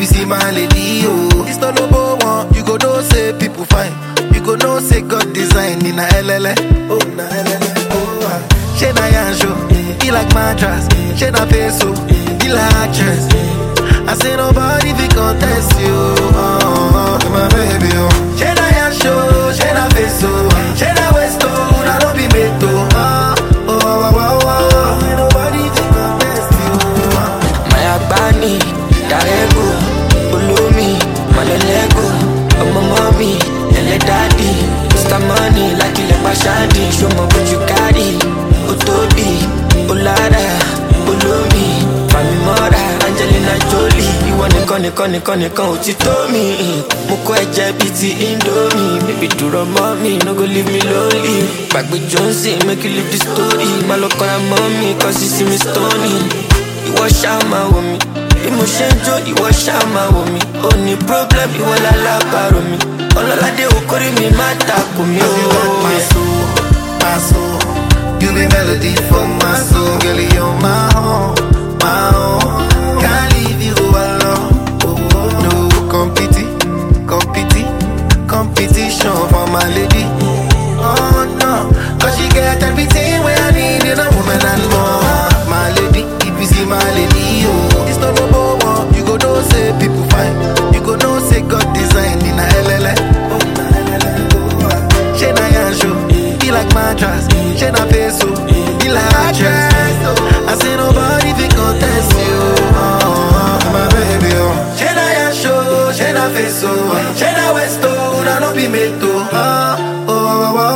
you see my lady, oh. It's not number one, you go know say people fine. You go know say God design in a LLA, oh na LLA, oh ah. She na yanjo, he like mattress. She na peso, he like actress. I say nobody fi contest you, my baby, oh. She na yanjo, she na peso, she na westo, na no be meto, Ain't nobody fi contest you, Maya Bani, Darego, Ulumi, Malolego, Mommy, Ele Daddy, Mr. Money, like Ile Bashadi, show me what you carry, Otobi, Olara, Ulumi, Mami Mora, Angelina Jolie, you want nìkan ò ti tó mi. Mo kọ́ ẹ̀jẹ̀ bíi ti Indomie, baby dúró mọ́ mi, no go leave me lonely. Gbàgbé Johnson, make you leave the story. Má lọ kọ́ra mọ́ mi, cause you see me stony. Ìwọ ṣáà máa wò mí, bí mo ṣe ń jó ìwọ ṣáà máa wò mí. Ó ní problem, ìwọ lálábàárò mi. Ọlọ́ládé okòrí mi má takò mí o. you got my soul, my soul. You be melody for my soul, girl, you're my own, my own. Can't leave you alone. No competition for my lady. Oh no, cause she get everything where I need in a woman and more. My lady, if you see my lady, oh, it's not number one. You go know say people fine. You go know say God design in a LLA. Oh na LLA, oh ah. She na yanjo, he like mattress. She na peso, he like actress. I say nobody fi contest you, my baby, oh. She na yanjo, she na peso, she na westo, na no be meto,